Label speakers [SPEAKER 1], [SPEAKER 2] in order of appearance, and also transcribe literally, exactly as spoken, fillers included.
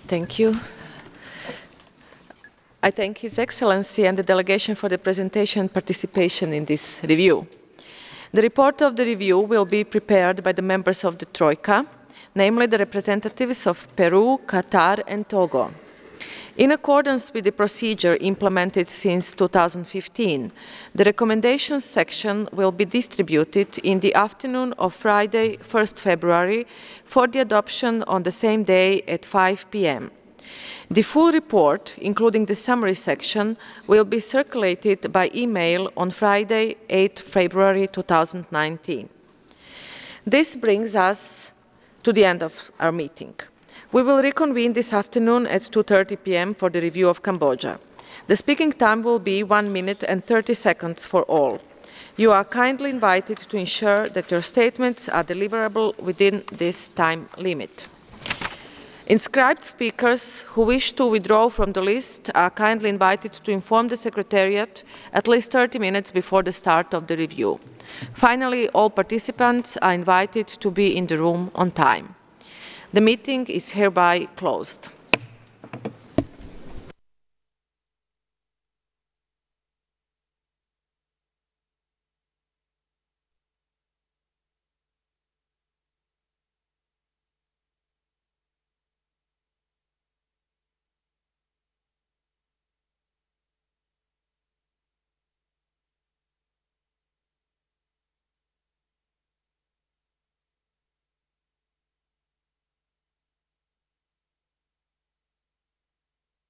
[SPEAKER 1] Thank you. I thank His Excellency and the delegation for the presentation and participation in this review. The report of the review will be prepared by the members of the Troika, namely the representatives of Peru, Qatar and Togo. In accordance with the procedure implemented since two thousand fifteen, the recommendations section will be distributed in the afternoon of Friday, the first of February, for the adoption on the same day at five p m The full report, including the summary section, will be circulated by email on Friday, the eighth of February two thousand nineteen. This brings us to the end of our meeting. We will reconvene this afternoon at two thirty p m for the review of Cambodia. The speaking time will be one minute and thirty seconds for all. You are kindly invited to ensure that your statements are deliverable within this time limit. Inscribed speakers who wish to withdraw from the list are kindly invited to inform the Secretariat at least thirty minutes before the start of the review. Finally, all participants are invited to be in the room on time. The meeting is hereby closed.